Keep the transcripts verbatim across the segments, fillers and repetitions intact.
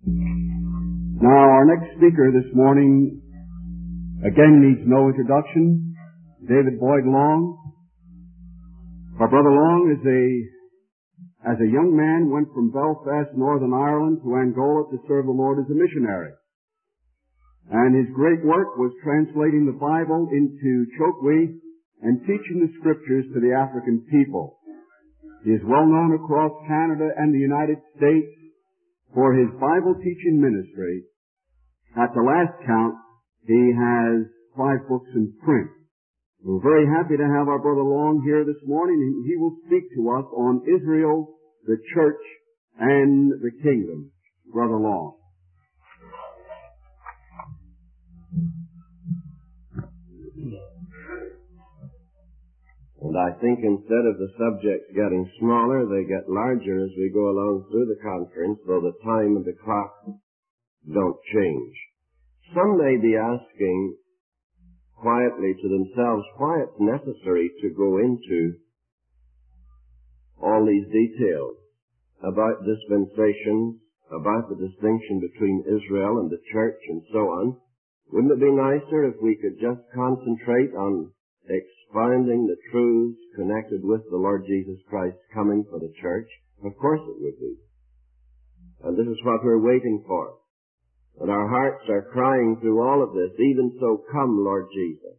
Now, our next speaker this morning, again, needs no introduction. David Boyd Long. Our brother Long is a, as a young man, went from Belfast, Northern Ireland, to Angola to serve the Lord as a missionary. And his great work was translating the Bible into Chokwe and teaching the Scriptures to the African people. He is well known across Canada and the United States for his Bible teaching ministry. At the last count, he has five books in print. We're very happy to have our brother Long here this morning. He will speak to us on Israel, the church, and the kingdom. Brother Long. And I think instead of the subjects getting smaller, they get larger as we go along through the conference, though the time and the clock don't change. Some may be asking quietly to themselves why it's necessary to go into all these details about dispensations, about the distinction between Israel and the church and so on. Wouldn't it be nicer if we could just concentrate on expounding the truths connected with the Lord Jesus Christ coming for the church? Of course it would be. And this is what we're waiting for. And our hearts are crying through all of this, even so come, Lord Jesus.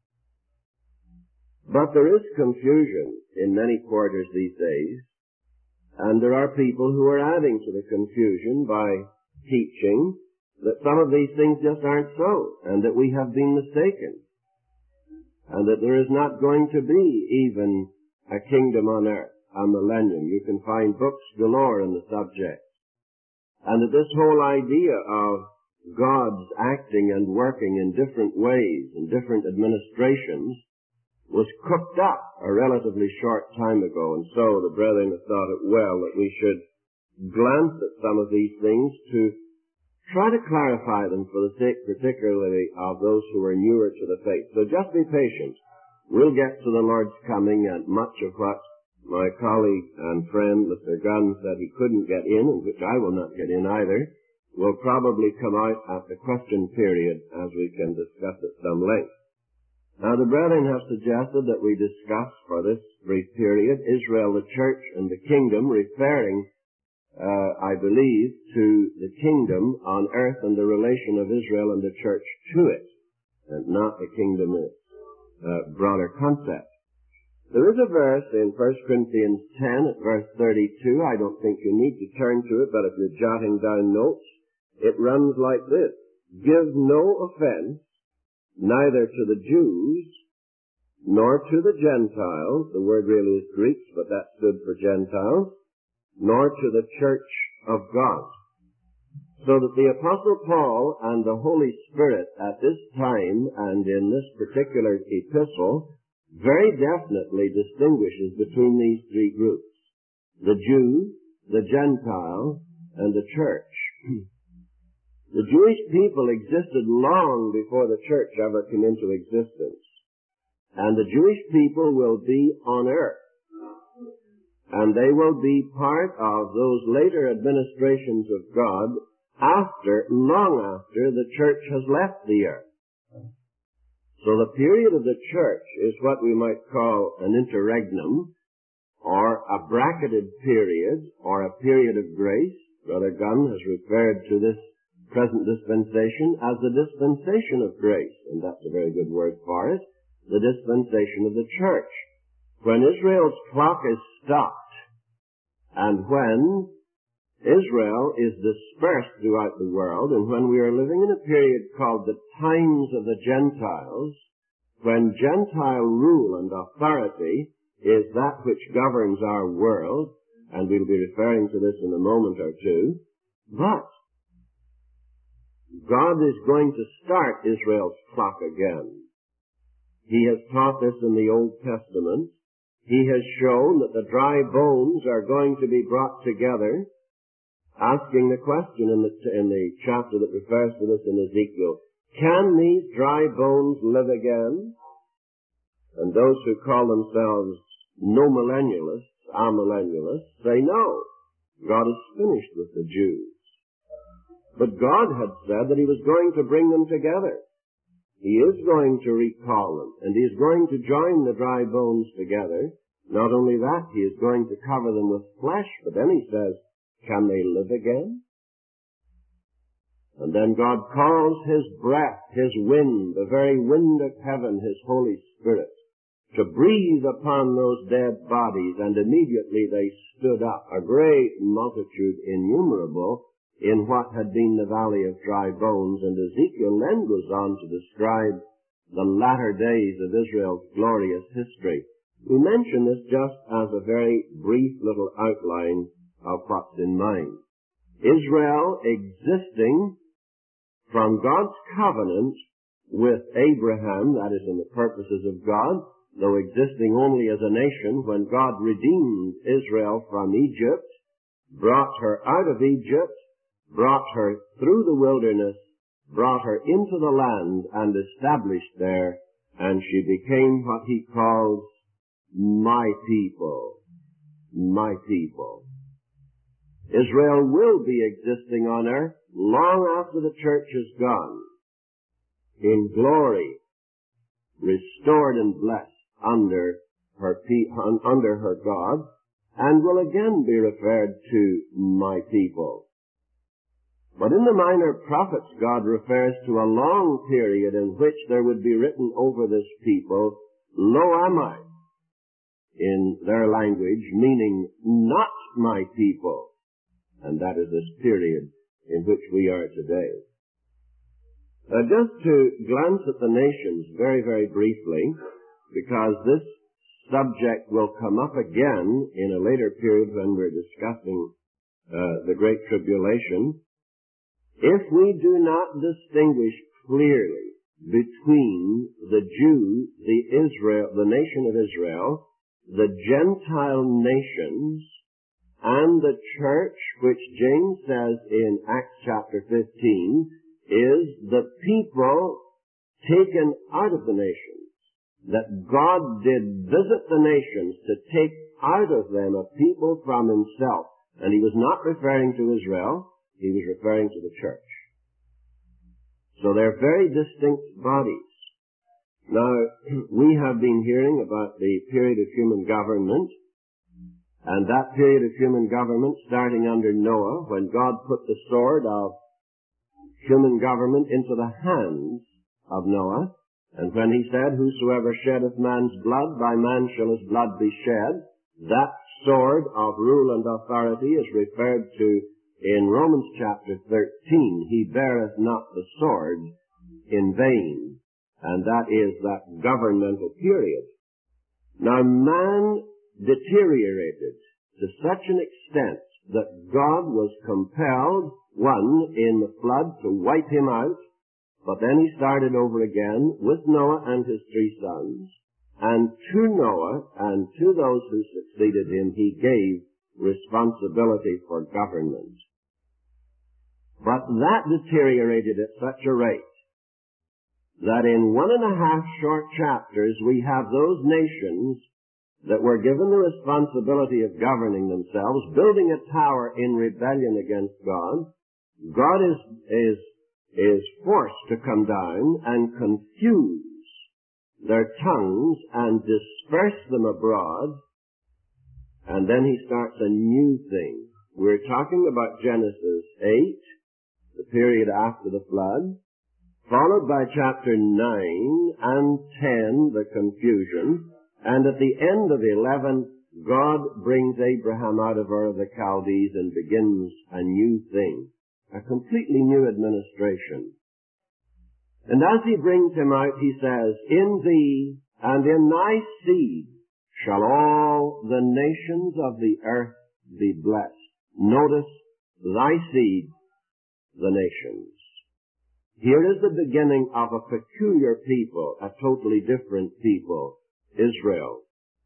But there is confusion in many quarters these days, and there are people who are adding to the confusion by teaching that some of these things just aren't so, and that we have been mistaken, and that there is not going to be even a kingdom on earth, a millennium. You can find books galore in the subject. And that this whole idea of God's acting and working in different ways, in different administrations, was cooked up a relatively short time ago. And so the brethren have thought it well that we should glance at some of these things to try to clarify them for the sake particularly of those who are newer to the faith. So just be patient. We'll get to the Lord's coming, and much of what my colleague and friend Mister Gunn said he couldn't get in, and which I will not get in either, will probably come out at the question period as we can discuss at some length. Now the brethren have suggested that we discuss for this brief period Israel, the church, and the kingdom, referring Uh, I believe, to the kingdom on earth and the relation of Israel and the church to it, and not the kingdom in its uh, broader concept. There is a verse in First Corinthians ten at verse thirty-two. I don't think you need to turn to it, but if you're jotting down notes, it runs like this: Give no offense, neither to the Jews, nor to the Gentiles. The word really is Greek, but that stood for Gentiles, nor to the church of God. So that the Apostle Paul and the Holy Spirit at this time and in this particular epistle very definitely distinguishes between these three groups: the Jew, the Gentile, and the church. The Jewish people existed long before the church ever came into existence. And the Jewish people will be on earth. And they will be part of those later administrations of God after, long after, the church has left the earth. So the period of the church is what we might call an interregnum, or a bracketed period, or a period of grace. Brother Gunn has referred to this present dispensation as the dispensation of grace, and that's a very good word for it, the dispensation of the church. When Israel's clock is stopped, and when Israel is dispersed throughout the world, and when we are living in a period called the times of the Gentiles, when Gentile rule and authority is that which governs our world, and we'll be referring to this in a moment or two, but God is going to start Israel's clock again. He has taught this in the Old Testament. He has shown that the dry bones are going to be brought together, asking the question in the, in the chapter that refers to this in Ezekiel, can these dry bones live again? And those who call themselves no millennialists, amillennialists, say no. God is finished with the Jews. But God had said that he was going to bring them together. He is going to recall them, and he is going to join the dry bones together. Not only that, he is going to cover them with flesh, but then he says, can they live again? And then God calls his breath, his wind, the very wind of heaven, his Holy Spirit, to breathe upon those dead bodies, and immediately they stood up, a great multitude, innumerable, in what had been the valley of dry bones. And Ezekiel then goes on to describe the latter days of Israel's glorious history. We mention this just as a very brief little outline of what's in mind. Israel existing from God's covenant with Abraham, that is in the purposes of God, though existing only as a nation when God redeemed Israel from Egypt, brought her out of Egypt, brought her through the wilderness, brought her into the land and established there, and she became what he calls my people. My people. Israel will be existing on earth long after the church is gone, in glory, restored and blessed under her, under her God, and will again be referred to my people. But in the minor prophets, God refers to a long period in which there would be written over this people, Lo am I, in their language, meaning not my people. And that is this period in which we are today. Uh, just to glance at the nations very, very briefly, because this subject will come up again in a later period when we're discussing uh, the Great Tribulation. If we do not distinguish clearly between the Jew, the Israel, the nation of Israel, the Gentile nations, and the church, which James says in Acts chapter fifteen, is the people taken out of the nations, that God did visit the nations to take out of them a people from himself. And he was not referring to Israel, he was referring to the church. So they're very distinct bodies. Now, we have been hearing about the period of human government, and that period of human government starting under Noah, when God put the sword of human government into the hands of Noah, and when he said, whosoever sheddeth man's blood, by man shall his blood be shed, that sword of rule and authority is referred to in Romans chapter thirteen. He beareth not the sword in vain, and that is that governmental period. Now man deteriorated to such an extent that God was compelled, one, in the flood to wipe him out, but then he started over again with Noah and his three sons, and to Noah and to those who succeeded him he gave responsibility for government. But that deteriorated at such a rate that in one and a half short chapters we have those nations that were given the responsibility of governing themselves, building a tower in rebellion against God. God is, is, is forced to come down and confuse their tongues and disperse them abroad, and then he starts a new thing. We're talking about Genesis eight, the period after the flood, followed by chapter nine and ten, the confusion, and at the end of eleven, God brings Abraham out of Ur of the Chaldees and begins a new thing, a completely new administration. And as he brings him out, he says, in thee and in thy seed shall all the nations of the earth be blessed. Notice, thy seed, the nations. Here is the beginning of a peculiar people, a totally different people, Israel.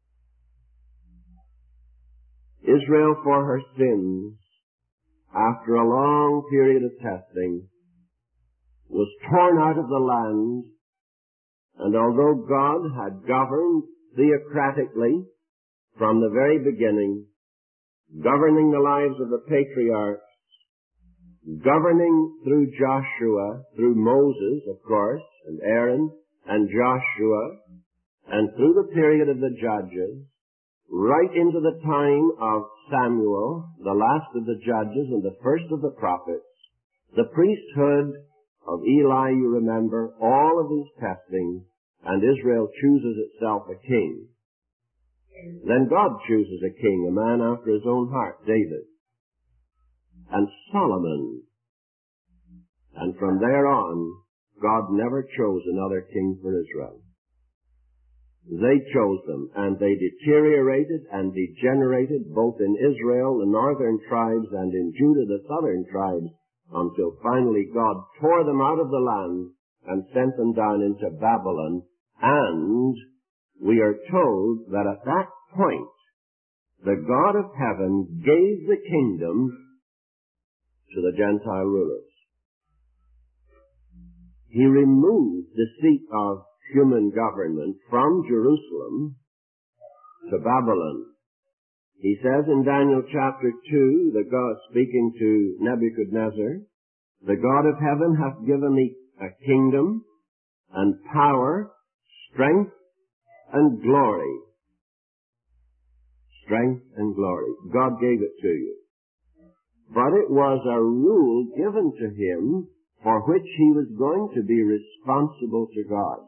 Israel, for her sins, after a long period of testing, was torn out of the land, and although God had governed theocratically from the very beginning, governing the lives of the patriarchs, governing through Joshua, through Moses, of course, and Aaron, and Joshua, and through the period of the judges, right into the time of Samuel, the last of the judges and the first of the prophets, the priesthood of Eli, you remember, all of these testings, and Israel chooses itself a king. Then God chooses a king, a man after his own heart, David, and Solomon. And from there on, God never chose another king for Israel. They chose them, and they deteriorated and degenerated both in Israel, the northern tribes, and in Judah, the southern tribes, until finally God tore them out of the land and sent them down into Babylon. And we are told that at that point, the God of heaven gave the kingdom to the Gentile rulers. He removed the seat of human government from Jerusalem to Babylon. He says in Daniel chapter two, the God speaking to Nebuchadnezzar, the God of heaven hath given me a kingdom and power, strength and glory. Strength and glory. God gave it to you. But it was a rule given to him for which he was going to be responsible to God.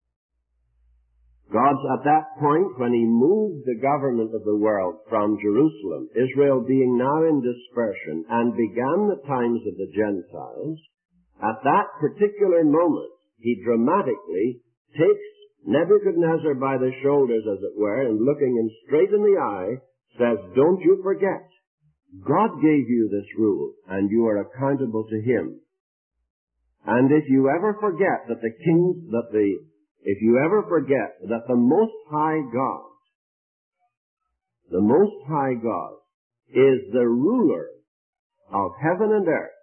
God's at that point, when he moved the government of the world from Jerusalem, Israel being now in dispersion, and began the times of the Gentiles, at that particular moment, he dramatically takes Nebuchadnezzar by the shoulders, as it were, and looking him straight in the eye, says, don't you forget, God gave you this rule, and you are accountable to him. And if you ever forget that the kings, that the If you ever forget that the Most High God, the Most High God is the ruler of heaven and earth,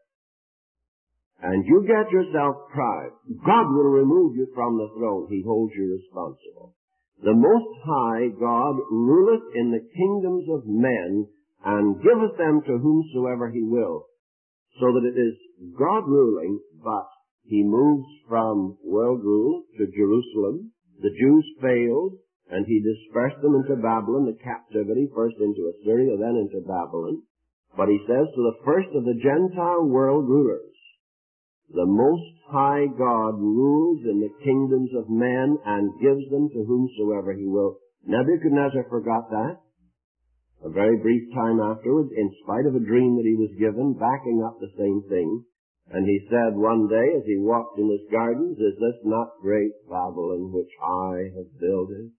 and you get yourself proud, God will remove you from the throne. He holds you responsible. The Most High God ruleth in the kingdoms of men and giveth them to whomsoever he will, so that it is God ruling, but he moves from world rule to Jerusalem. The Jews failed, and he dispersed them into Babylon, the captivity, first into Assyria, then into Babylon. But he says to the first of the Gentile world rulers, the Most High God rules in the kingdoms of men and gives them to whomsoever he will. Nebuchadnezzar forgot that. A very brief time afterwards, in spite of a dream that he was given, backing up the same thing. And he said one day as he walked in his gardens, is this not great Babylon which I have builded?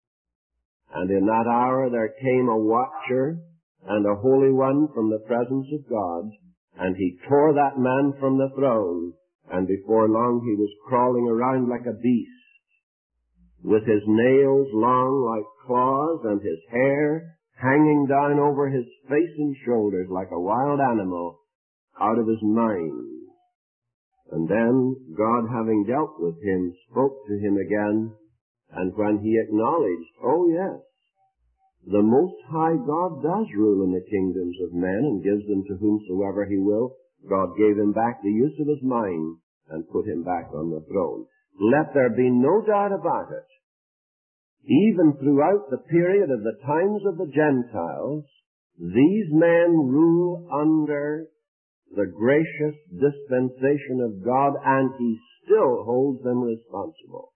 And in that hour there came a watcher and a holy one from the presence of God, and he tore that man from the throne, and before long he was crawling around like a beast, with his nails long like claws and his hair hanging down over his face and shoulders like a wild animal, out of his mind. And then, God having dealt with him, spoke to him again, and when he acknowledged, oh yes, the Most High God does rule in the kingdoms of men and gives them to whomsoever he will, God gave him back the use of his mind and put him back on the throne. Let there be no doubt about it. Even throughout the period of the times of the Gentiles, these men rule under the gracious dispensation of God, and he still holds them responsible.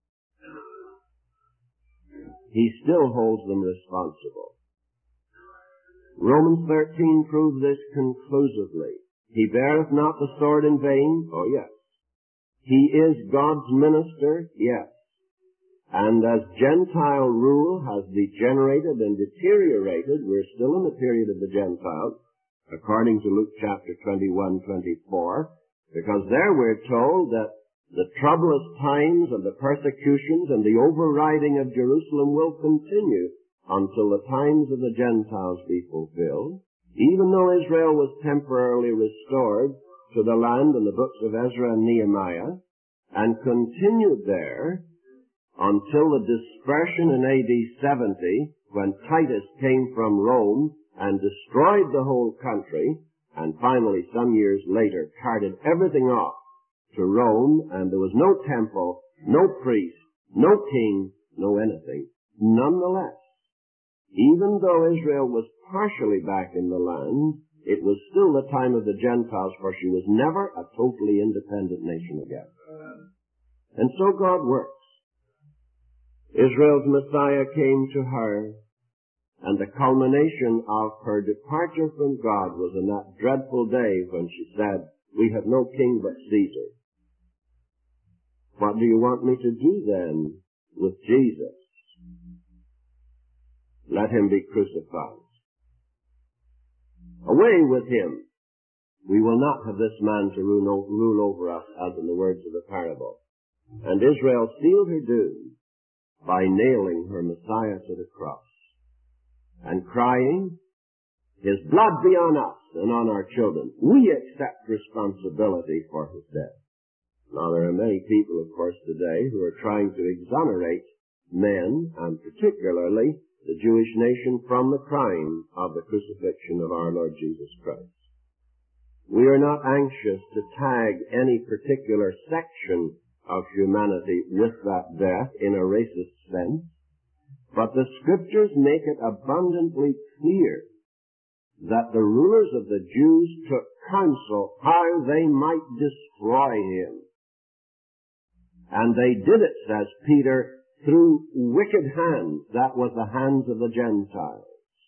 He still holds them responsible. Romans thirteen proves this conclusively. He beareth not the sword in vain. Oh, yes. He is God's minister. Yes. And as Gentile rule has degenerated and deteriorated, we're still in the period of the Gentiles, according to Luke chapter twenty-one, twenty-four, because there we're told that the troublous times and the persecutions and the overriding of Jerusalem will continue until the times of the Gentiles be fulfilled. Even though Israel was temporarily restored to the land in the books of Ezra and Nehemiah, and continued there until the dispersion in A D seventy, when Titus came from Rome and destroyed the whole country, and finally, some years later, carted everything off to Rome, and there was no temple, no priest, no king, no anything. Nonetheless, even though Israel was partially back in the land, it was still the time of the Gentiles, for she was never a totally independent nation again. And so God works. Israel's Messiah came to her, and the culmination of her departure from God was in that dreadful day when she said, "We have no king but Caesar." What do you want me to do then with Jesus? Let him be crucified. Away with him. We will not have this man to rule, rule over us, as in the words of the parable. And Israel sealed her doom by nailing her Messiah to the cross and crying, "His blood be on us and on our children. We accept responsibility for his death." Now, there are many people, of course, today who are trying to exonerate men, and particularly the Jewish nation, from the crime of the crucifixion of our Lord Jesus Christ. We are not anxious to tag any particular section of humanity with that death in a racist sense, but the Scriptures make it abundantly clear that the rulers of the Jews took counsel how they might destroy him. And they did it, says Peter, through wicked hands. That was the hands of the Gentiles.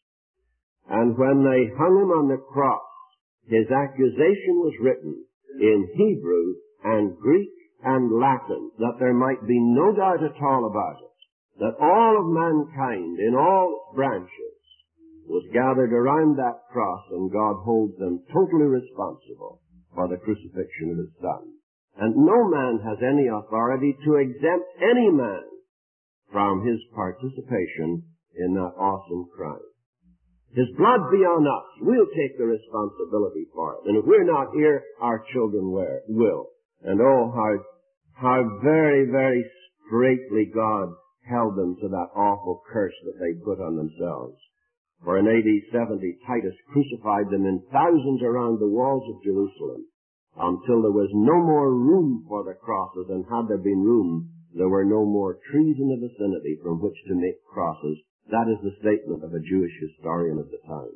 And when they hung him on the cross, his accusation was written in Hebrew and Greek and Latin, that there might be no doubt at all about it, that all of mankind in all its branches was gathered around that cross, and God holds them totally responsible for the crucifixion of his Son. And no man has any authority to exempt any man from his participation in that awesome crime. His blood be on us. We'll take the responsibility for it. And if we're not here, our children will. And oh, how, how very, very straightly God held them to that awful curse that they put on themselves. For in A D seventy, Titus crucified them in thousands around the walls of Jerusalem until there was no more room for the crosses, and had there been room, there were no more trees in the vicinity from which to make crosses. That is the statement of a Jewish historian of the time.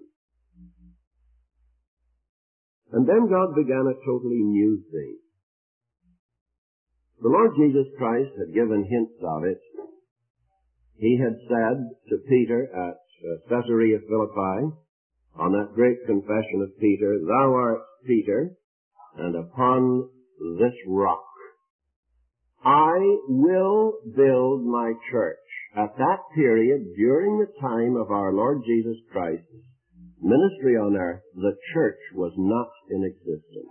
And then God began a totally new thing. The Lord Jesus Christ had given hints of it. He had said to Peter at Caesarea Philippi, on that great confession of Peter, "Thou art Peter, and upon this rock I will build my church." At that period, during the time of our Lord Jesus Christ's ministry on earth, the church was not in existence.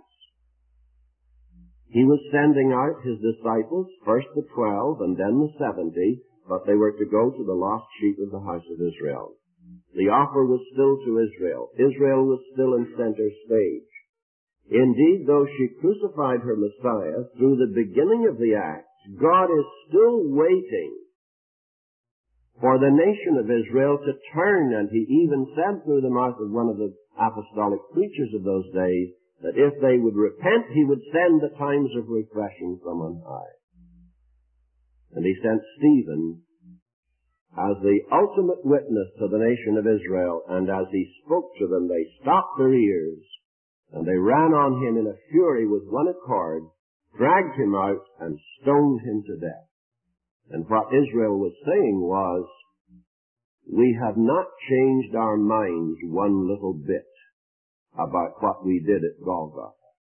He was sending out his disciples, first the twelve and then the seventy, but they were to go to the lost sheep of the house of Israel. The offer was still to Israel. Israel was still in center stage. Indeed, though she crucified her Messiah through the beginning of the Acts, God is still waiting for the nation of Israel to turn, and he even said through the mouth of one of the apostolic preachers of those days that if they would repent, he would send the times of refreshing from on high. And he sent Stephen as the ultimate witness to the nation of Israel, and as he spoke to them, they stopped their ears, and they ran on him in a fury with one accord, dragged him out, and stoned him to death. And what Israel was saying was, we have not changed our minds one little bit about what we did at Golgotha.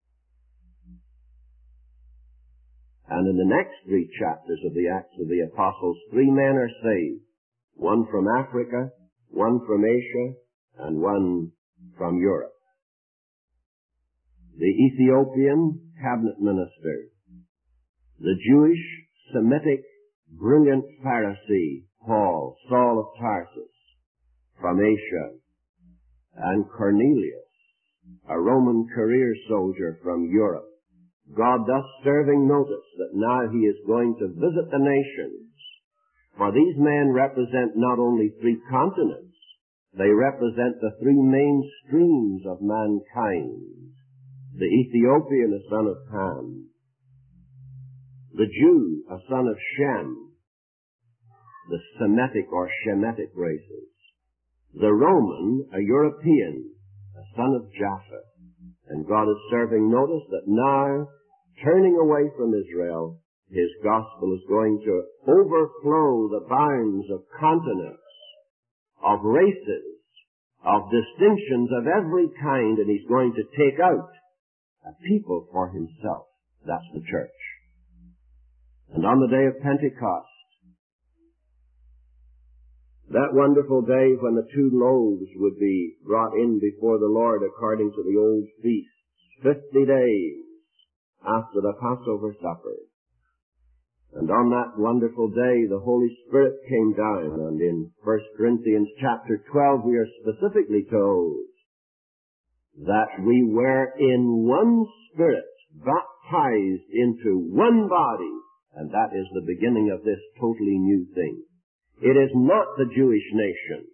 And in the next three chapters of the Acts of the Apostles, three men are saved. One from Africa, one from Asia, and one from Europe. The Ethiopian cabinet minister, the Jewish Semitic brilliant Pharisee, Paul, Saul of Tarsus, from Asia, and Cornelius, a Roman career soldier from Europe. God thus serving notice that now he is going to visit the nations. For these men represent not only three continents, They represent the three main streams of mankind. The Ethiopian, a son of Ham. The Jew, a son of Shem. The Semitic or Shemitic races. The Roman, a European, a son of Japheth. And God is serving notice that now, turning away from Israel, His gospel is going to overflow the bounds of continents, of races, of distinctions of every kind, and He's going to take out a people for Himself. That's the church. And on the day of Pentecost, that wonderful day when the two loaves would be brought in before the Lord according to the old feasts, fifty days after the Passover supper. And on that wonderful day, the Holy Spirit came down, and in First Corinthians chapter twelve, we are specifically told that we were in one Spirit, baptized into one body, and that is the beginning of this totally new thing. It is not the Jewish nation.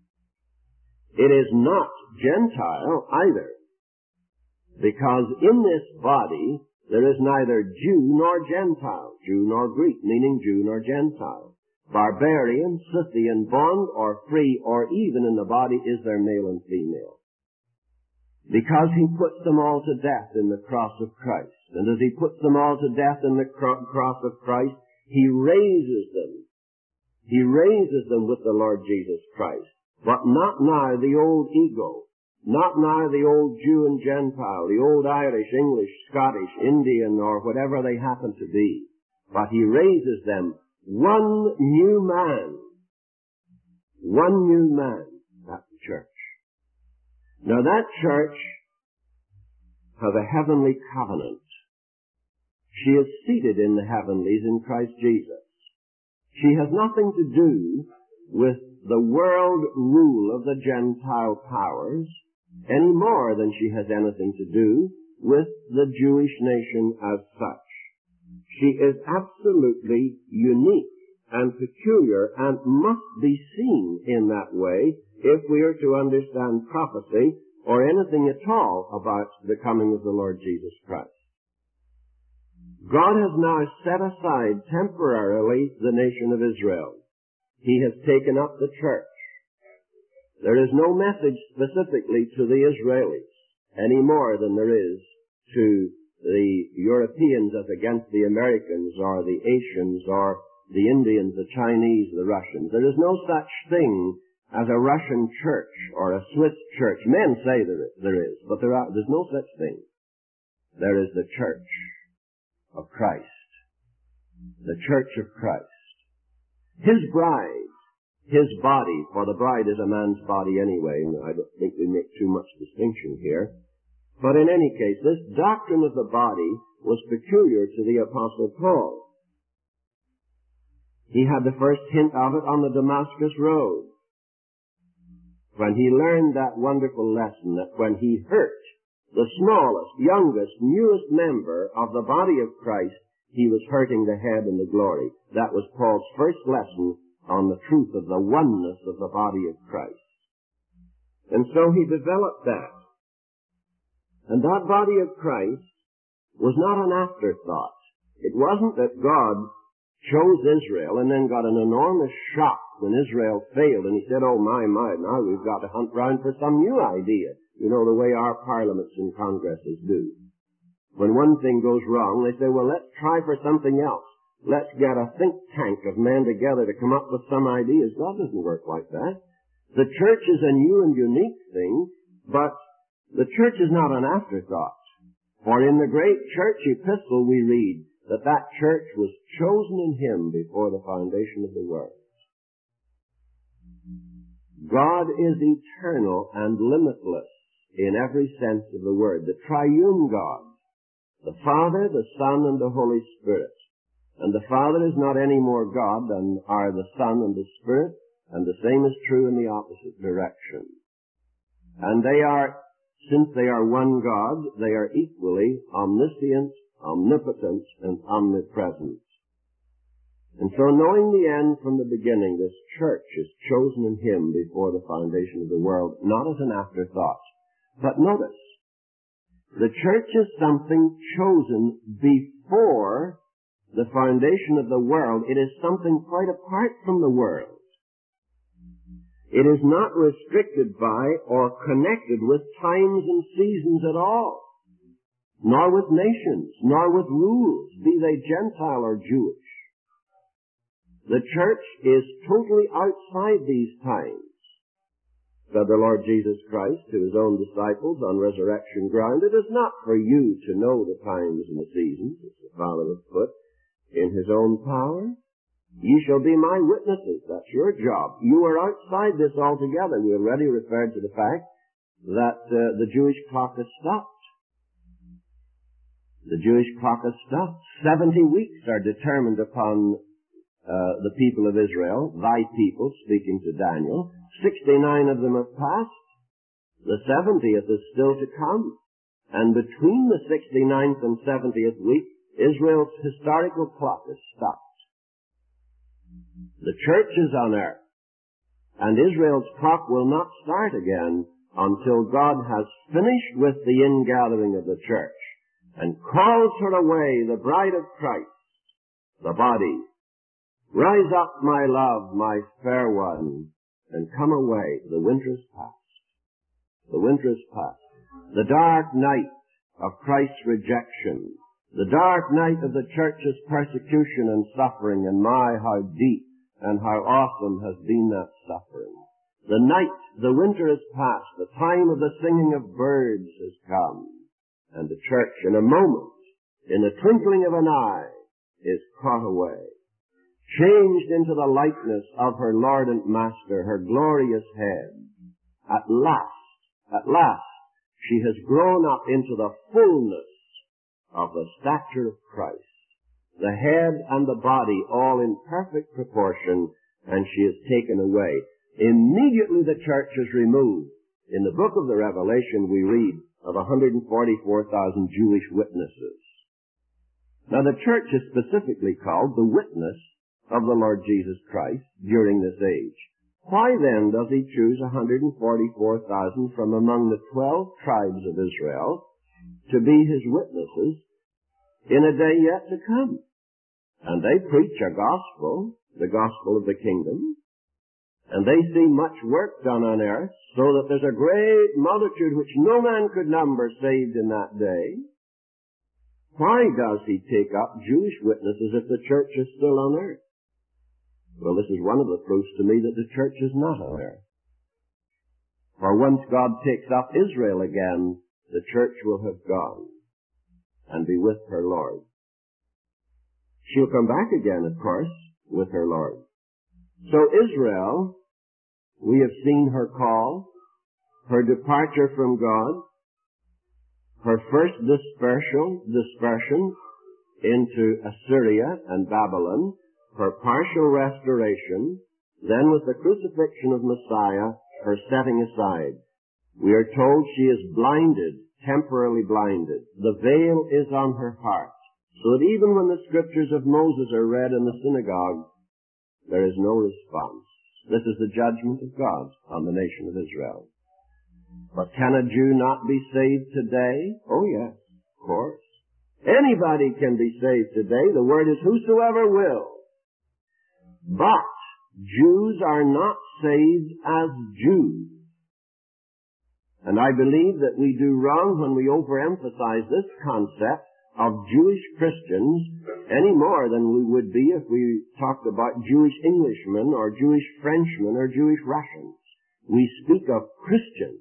It is not Gentile either, because in this body, there is neither Jew nor Gentile, Jew nor Greek, meaning Jew nor Gentile. Barbarian, Scythian, bond or free, or even in the body is there male and female. Because He puts them all to death in the cross of Christ. And as He puts them all to death in the cro- cross of Christ, He raises them. He raises them with the Lord Jesus Christ. But not now the old ego. Not now the old Jew and Gentile, the old Irish, English, Scottish, Indian, or whatever they happen to be. But He raises them one new man. One new man. That's the church. Now that church has a heavenly covenant. She is seated in the heavenlies in Christ Jesus. She has nothing to do with the world rule of the Gentile powers, any more than she has anything to do with the Jewish nation as such. She is absolutely unique and peculiar and must be seen in that way if we are to understand prophecy or anything at all about the coming of the Lord Jesus Christ. God has now set aside temporarily the nation of Israel. He has taken up the church. There is no message specifically to the Israelis any more than there is to the Europeans as against the Americans or the Asians or the Indians, the Chinese, the Russians. There is no such thing as a Russian church or a Swiss church. Men say there is, there is but there are, there's no such thing. There is the church of Christ. The church of Christ. His bride. His body, for the bride is a man's body anyway, and I don't think we make too much distinction here. But in any case, this doctrine of the body was peculiar to the Apostle Paul. He had the first hint of it on the Damascus Road, when he learned that wonderful lesson that when he hurt the smallest, youngest, newest member of the body of Christ, he was hurting the head and the glory. That was Paul's first lesson on the truth of the oneness of the body of Christ. And so he developed that. And that body of Christ was not an afterthought. It wasn't that God chose Israel and then got an enormous shock when Israel failed and he said, oh my, my, now we've got to hunt round for some new idea. You know, the way our parliaments and congresses do. When one thing goes wrong, they say, well, let's try for something else. Let's get a think tank of men together to come up with some ideas. God doesn't work like that. The church is a new and unique thing, but the church is not an afterthought. For in the great church epistle we read that that church was chosen in Him before the foundation of the world. God is eternal and limitless in every sense of the word. The triune God, the Father, the Son, and the Holy Spirit. And the Father is not any more God than are the Son and the Spirit, and the same is true in the opposite direction. And they are, since they are one God, they are equally omniscient, omnipotent, and omnipresent. And so, knowing the end from the beginning, this church is chosen in Him before the foundation of the world, not as an afterthought. But notice, the church is something chosen before the foundation of the world. It is something quite apart from the world. It is not restricted by or connected with times and seasons at all, nor with nations, nor with rules, be they Gentile or Jewish. The church is totally outside these times. Said the Lord Jesus Christ to His own disciples on resurrection ground, it is not for you to know the times and the seasons, as the Father has put in His own power. Ye shall be my witnesses. That's your job. You are outside this altogether. We already referred to the fact that uh, the Jewish clock has stopped. The Jewish clock has stopped. Seventy weeks are determined upon uh, the people of Israel, thy people, speaking to Daniel. Sixty-nine of them have passed. The seventieth is still to come. And between the sixty-ninth and seventieth week, Israel's historical clock is stopped. The church is on earth, and Israel's clock will not start again until God has finished with the ingathering of the church and calls her away, the bride of Christ, the body. Rise up, my love, my fair one, and come away. The winter is past. The winter is past. The dark night of Christ's rejection, the dark night of the church's persecution and suffering, and my, how deep and how awesome has been that suffering. The night, the winter is past, the time of the singing of birds has come, and the church in a moment, in the twinkling of an eye, is caught away, changed into the likeness of her Lord and Master, her glorious head. At last, at last, she has grown up into the fullness of the stature of Christ, the head and the body all in perfect proportion, and she is taken away. Immediately the church is removed. In the book of the Revelation we read of one hundred forty-four thousand Jewish witnesses. Now the church is specifically called the witness of the Lord Jesus Christ during this age. Why then does He choose one hundred forty-four thousand from among the twelve tribes of Israel to be His witnesses in a day yet to come? And they preach a gospel, the gospel of the kingdom, and they see much work done on earth, so that there's a great multitude which no man could number saved in that day. Why does He take up Jewish witnesses if the church is still on earth? Well, this is one of the proofs to me that the church is not on earth. For once God takes up Israel again, the church will have gone and be with her Lord. She'll come back again, of course, with her Lord. So Israel, we have seen her call, her departure from God, her first dispersion, dispersion into Assyria and Babylon, her partial restoration, then with the crucifixion of Messiah, her setting aside. We are told she is blinded, temporarily blinded. The veil is on her heart, so that even when the scriptures of Moses are read in the synagogue, there is no response. This is the judgment of God on the nation of Israel. But can a Jew not be saved today? Oh yes, of course. Anybody can be saved today. The word is whosoever will. But Jews are not saved as Jews. And I believe that we do wrong when we overemphasize this concept of Jewish Christians any more than we would be if we talked about Jewish Englishmen or Jewish Frenchmen or Jewish Russians. We speak of Christians,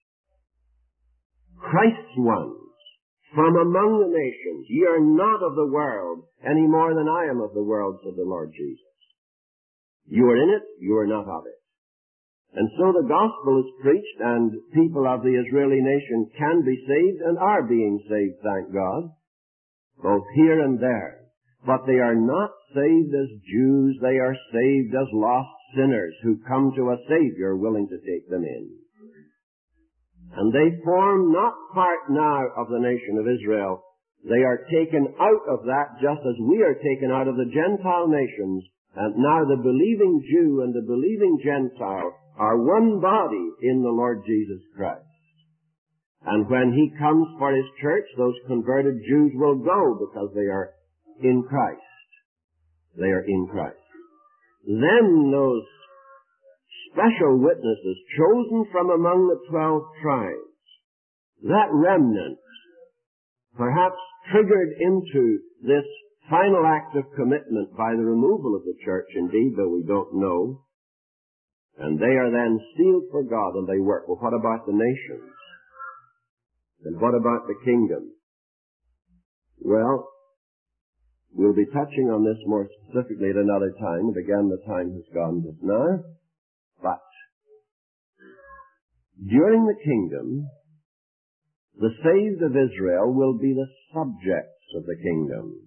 Christ's ones, from among the nations. Ye are not of the world any more than I am of the world, said the Lord Jesus. You are in it, you are not of it. And so the gospel is preached, and people of the Israeli nation can be saved and are being saved, thank God, both here and there. But they are not saved as Jews, they are saved as lost sinners who come to a Savior willing to take them in. And they form not part now of the nation of Israel. They are taken out of that just as we are taken out of the Gentile nations. And now the believing Jew and the believing Gentile are one body in the Lord Jesus Christ. And when He comes for His church, those converted Jews will go because they are in Christ. They are in Christ. Then those special witnesses chosen from among the twelve tribes, that remnant, perhaps triggered into this final act of commitment by the removal of the church, indeed, though we don't know, and they are then sealed for God and they work. Well, what about the nations? And what about the kingdom? Well, we'll be touching on this more specifically at another time, and again the time has gone just now. But during the kingdom, the saved of Israel will be the subjects of the kingdom.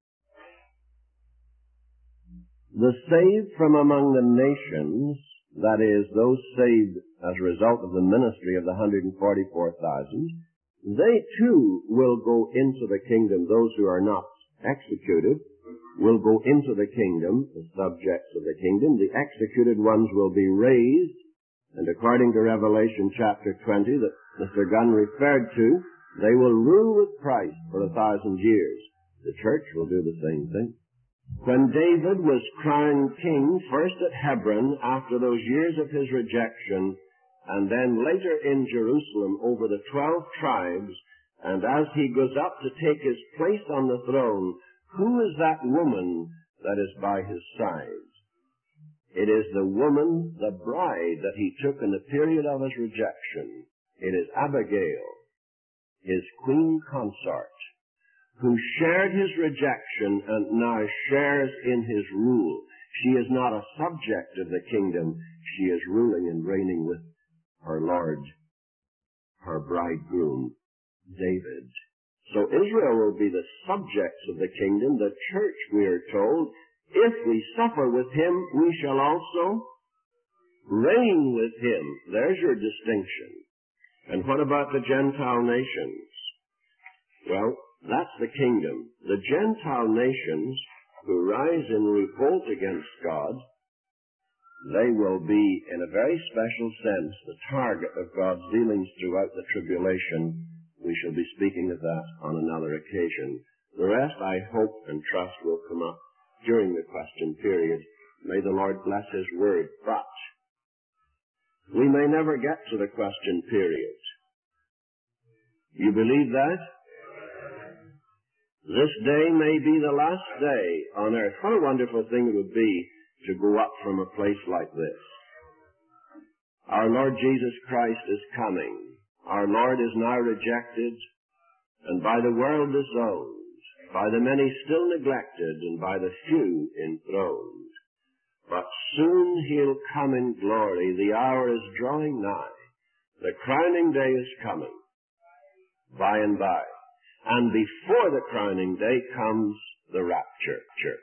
The saved from among the nations, that is, those saved as a result of the ministry of the one hundred forty-four thousand, they too will go into the kingdom. Those who are not executed will go into the kingdom, the subjects of the kingdom. The executed ones will be raised, and according to Revelation chapter twenty that Mister Gunn referred to, they will rule with Christ for a thousand years. The church will do the same thing. When David was crowned king, first at Hebron after those years of his rejection, and then later in Jerusalem over the twelve tribes, and as he goes up to take his place on the throne, who is that woman that is by his side? It is the woman, the bride, that he took in the period of his rejection. It is Abigail, his queen consort, who shared his rejection and now shares in his rule. She is not a subject of the kingdom. She is ruling and reigning with her Lord, her bridegroom, David. So Israel will be the subjects of the kingdom. The church, we are told, if we suffer with him, we shall also reign with him. There's your distinction. And what about the Gentile nations? Well, that's the kingdom. The Gentile nations who rise in revolt against God, they will be, in a very special sense, the target of God's dealings throughout the tribulation. We shall be speaking of that on another occasion. The rest, I hope and trust, will come up during the question period. May the Lord bless His word. But we may never get to the question period. You believe that? This day may be the last day on earth. What a wonderful thing it would be to go up from a place like this. Our Lord Jesus Christ is coming. Our Lord is now rejected, and by the world disowned, by the many still neglected, and by the few enthroned. But soon He'll come in glory. The hour is drawing nigh. The crowning day is coming, by and by. And before the crowning day comes the rapture.